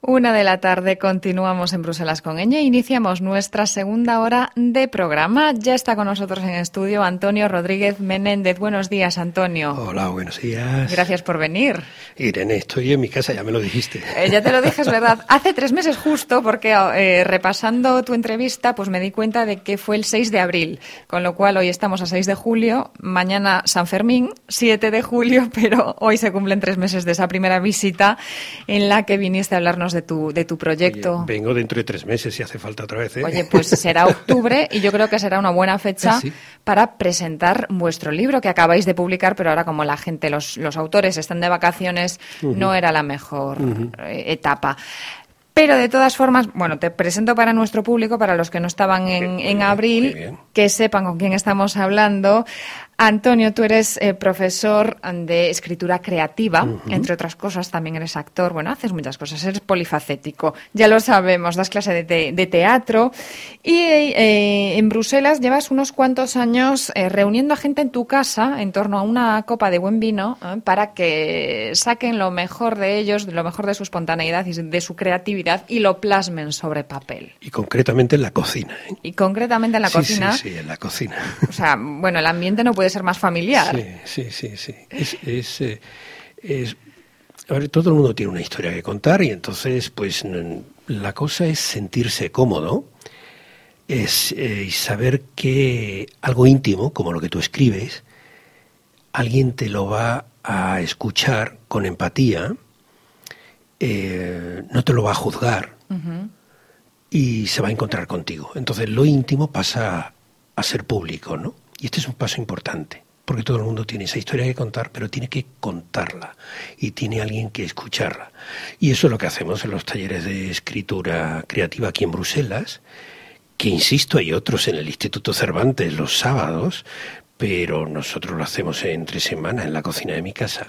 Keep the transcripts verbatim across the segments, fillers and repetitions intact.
Una de la tarde continuamos en Bruselas con Eñe. Iniciamos nuestra segunda hora de programa. Ya está con nosotros en estudio Antonio Rodríguez Menéndez. Buenos días, Antonio. Hola, buenos días. Gracias por venir. Irene, estoy en mi casa, ya me lo dijiste. Eh, ya te lo dije, es verdad. Hace tres meses justo, porque eh, repasando tu entrevista, pues me di cuenta de que fue el seis de abril. Con lo cual hoy estamos a seis de julio, mañana San Fermín, siete de julio, pero hoy se cumplen tres meses de esa primera visita en la que viniste a hablarnos de tu, de tu proyecto. Oye, vengo dentro de tres meses si hace falta otra vez, ¿eh? Oye, pues será octubre y yo creo que será una buena fecha ¿Sí? para presentar vuestro libro que acabáis de publicar, pero ahora como la gente, los, los autores están de vacaciones, uh-huh. no era la mejor uh-huh. etapa. Pero de todas formas, bueno, te presento para nuestro público, para los que no estaban en, en abril, que sepan con quién estamos hablando. Antonio, tú eres eh, profesor de escritura creativa, uh-huh. entre otras cosas, también eres actor, bueno, haces muchas cosas, eres polifacético, ya lo sabemos, das clase de, te- de teatro y eh, en Bruselas llevas unos cuantos años eh, reuniendo a gente en tu casa en torno a una copa de buen vino eh, para que saquen lo mejor de ellos, lo mejor de su espontaneidad y de su creatividad y lo plasmen sobre papel. Y concretamente en la cocina, ¿eh? Y concretamente en la sí, cocina. Sí, sí, en la cocina. O sea, bueno, el ambiente no puede ser más familiar. Sí, sí, sí, sí. Es, es, eh, es, a ver, todo el mundo tiene una historia que contar y entonces, pues, la cosa es sentirse cómodo, es eh, saber que algo íntimo, como lo que tú escribes, alguien te lo va a escuchar con empatía, eh, no te lo va a juzgar uh-huh. y se va a encontrar contigo. Entonces, lo íntimo pasa a ser público, ¿no? Y este es un paso importante, porque todo el mundo tiene esa historia que contar, pero tiene que contarla y tiene alguien que escucharla. Y eso es lo que hacemos en los talleres de escritura creativa aquí en Bruselas, que insisto, hay otros en el Instituto Cervantes los sábados, pero nosotros lo hacemos entre semana en la cocina de mi casa.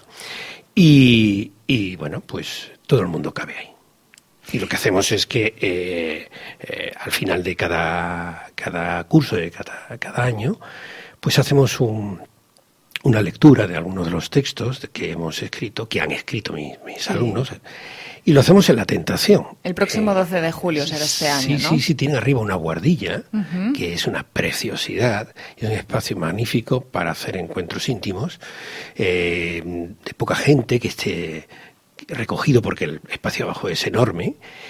Y, y bueno, pues todo el mundo cabe ahí. Y lo que hacemos es que eh, eh, al final de cada, cada curso, de cada, cada año, pues hacemos un, una lectura de algunos de los textos que hemos escrito, que han escrito mis, mis sí. alumnos, y lo hacemos en La Tentación. El próximo doce de julio será este año, sí, ¿no? Sí, sí, tienen arriba una guardilla, uh-huh. que es una preciosidad, es un espacio magnífico para hacer encuentros íntimos, eh, de poca gente, que esté recogido porque el espacio abajo es enorme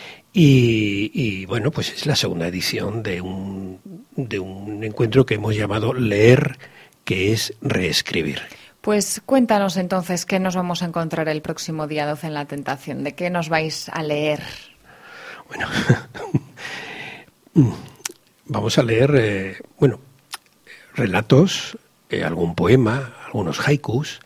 y, y bueno, pues es la segunda edición de un, de un encuentro que hemos llamado Leer, que es reescribir. Pues cuéntanos entonces qué nos vamos a encontrar el próximo día doce en La Tentación, ¿de qué nos vais a leer? Bueno, vamos a leer, eh, bueno, relatos, eh, algún poema, algunos haikus.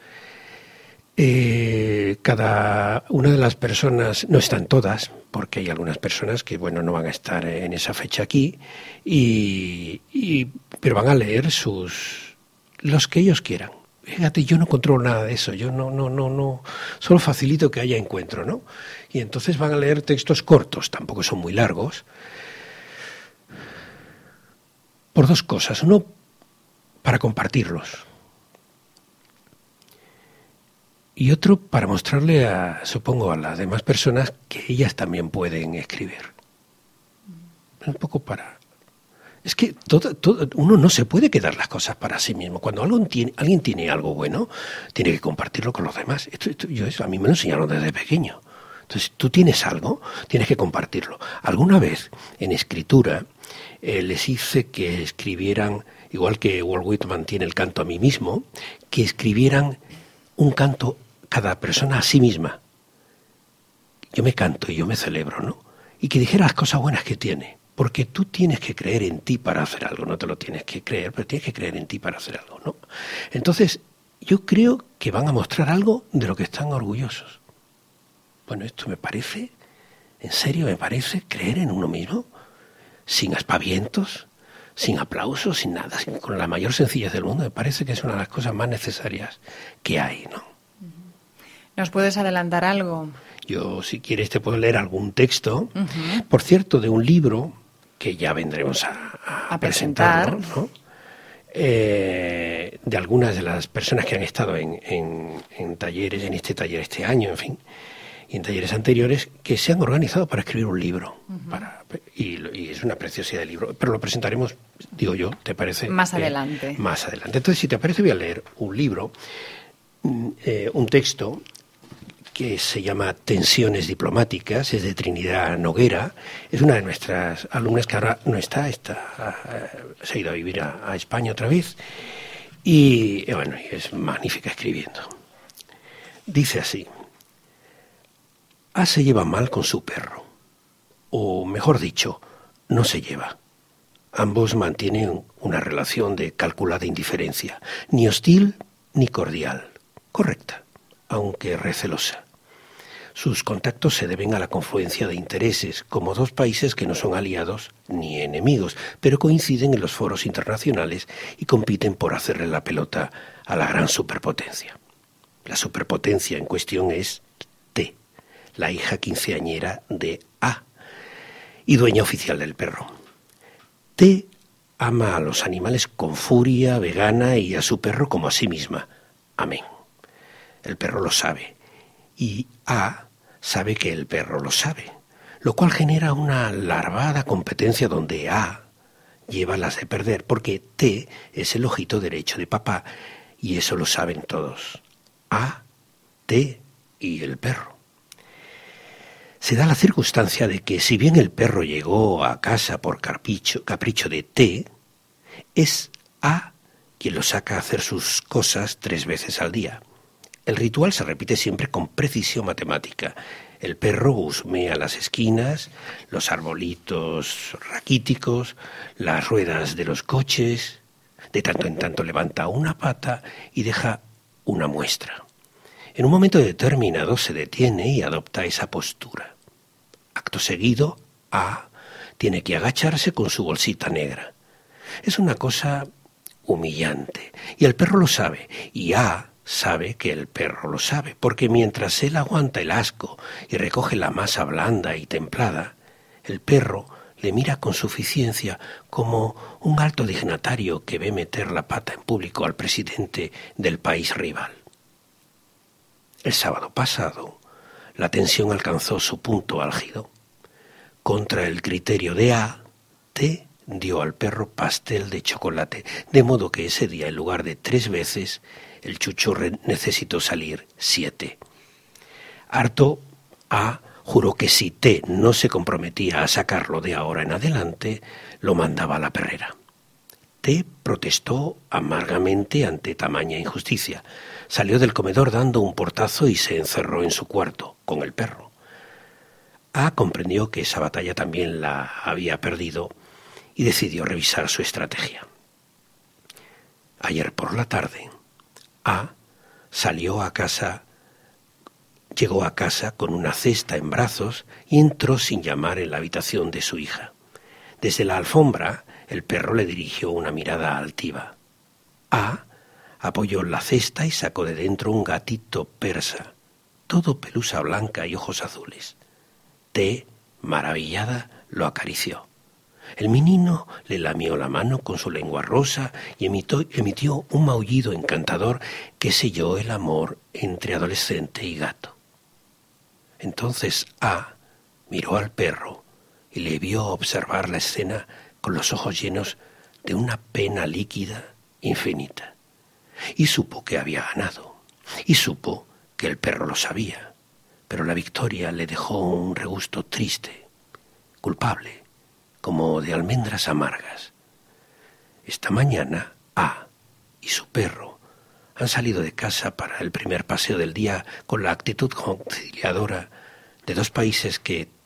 Eh, cada una de las personas, no están todas, porque hay algunas personas que, bueno, no van a estar en esa fecha aquí, y, y pero van a leer sus los que ellos quieran. Fíjate, yo no controlo nada de eso, yo no, no, no, no, solo facilito que haya encuentro, ¿no? Y entonces van a leer textos cortos, tampoco son muy largos, por dos cosas. Uno, para compartirlos. Y otro para mostrarle, a, supongo, a las demás personas que ellas también pueden escribir. Un poco para... Es que todo, todo, uno no se puede quedar las cosas para sí mismo. Cuando alguien tiene, alguien tiene algo bueno, tiene que compartirlo con los demás. Esto, esto, yo eso, a mí me lo enseñaron desde pequeño. Entonces, tú tienes algo, tienes que compartirlo. Alguna vez, en escritura, eh, les hice que escribieran, igual que Walt Whitman tiene el canto a mí mismo, que escribieran un canto cada persona a sí misma. Yo me canto y yo me celebro, ¿no? Y que dijera las cosas buenas que tiene. Porque tú tienes que creer en ti para hacer algo. No te lo tienes que creer, pero tienes que creer en ti para hacer algo, ¿no? Entonces, yo creo que van a mostrar algo de lo que están orgullosos. Bueno, esto me parece, en serio, me parece creer en uno mismo, sin aspavientos, sin aplausos, sin nada, sin, con la mayor sencillez del mundo. Me parece que es una de las cosas más necesarias que hay, ¿no? ¿Nos puedes adelantar algo? Yo, si quieres, te puedo leer algún texto, uh-huh. por cierto, de un libro que ya vendremos a, a, a presentar, ¿no? Eh, de algunas de las personas que han estado en, en, en talleres, en este taller este año, en fin. y en talleres anteriores que se han organizado para escribir un libro. Uh-huh. para, y, y es una preciosidad de libro. Pero lo presentaremos, digo yo, ¿te parece? Más eh, adelante. Más adelante. Entonces, si te parece, voy a leer un libro, eh, un texto que se llama Tensiones diplomáticas, es de Trinidad Noguera. Es una de nuestras alumnas que ahora no está, está uh, se ha ido a vivir a, a España otra vez. Y, eh, bueno, es magnífica escribiendo. Dice así: A se lleva mal con su perro, o mejor dicho, no se lleva. Ambos mantienen una relación de calculada indiferencia, ni hostil ni cordial, correcta, aunque recelosa. Sus contactos se deben a la confluencia de intereses, como dos países que no son aliados ni enemigos, pero coinciden en los foros internacionales y compiten por hacerle la pelota a la gran superpotencia. La superpotencia en cuestión es T, la hija quinceañera de A y dueña oficial del perro. T ama a los animales con furia vegana y a su perro como a sí misma. Amén. El perro lo sabe y A sabe que el perro lo sabe, lo cual genera una larvada competencia donde A lleva las de perder porque T es el ojito derecho de papá y eso lo saben todos. A, T y el perro. Se da la circunstancia de que si bien el perro llegó a casa por capricho, capricho de T, es A quien lo saca a hacer sus cosas tres veces al día. El ritual se repite siempre con precisión matemática. El perro husmea las esquinas, los arbolitos raquíticos, las ruedas de los coches. De tanto en tanto levanta una pata y deja una muestra. En un momento determinado se detiene y adopta esa postura. Acto seguido, A tiene que agacharse con su bolsita negra. Es una cosa humillante y el perro lo sabe y A sabe que el perro lo sabe, porque mientras él aguanta el asco y recoge la masa blanda y templada, el perro le mira con suficiencia como un alto dignatario que ve meter la pata en público al presidente del país rival. El sábado pasado, la tensión alcanzó su punto álgido. Contra el criterio de A, T dio al perro pastel de chocolate, de modo que ese día, en lugar de tres veces, el chucho necesitó salir siete. Harto, A juró que si T no se comprometía a sacarlo de ahora en adelante, lo mandaba a la perrera. T protestó amargamente ante tamaña injusticia. Salió del comedor dando un portazo y se encerró en su cuarto con el perro. A comprendió que esa batalla también la había perdido y decidió revisar su estrategia. Ayer por la tarde, A salió a casa, llegó a casa con una cesta en brazos y entró sin llamar en la habitación de su hija. Desde la alfombra, el perro le dirigió una mirada altiva. A apoyó la cesta y sacó de dentro un gatito persa, todo pelusa blanca y ojos azules. T, maravillada, lo acarició. El menino le lamió la mano con su lengua rosa y emitió, emitió un maullido encantador que selló el amor entre adolescente y gato. Entonces A miró al perro y le vio observar la escena con los ojos llenos de una pena líquida infinita. Y supo que había ganado. Y supo que el perro lo sabía. Pero la victoria le dejó un regusto triste, culpable, como de almendras amargas. Esta mañana, A y su perro han salido de casa para el primer paseo del día con la actitud conciliadora de dos países que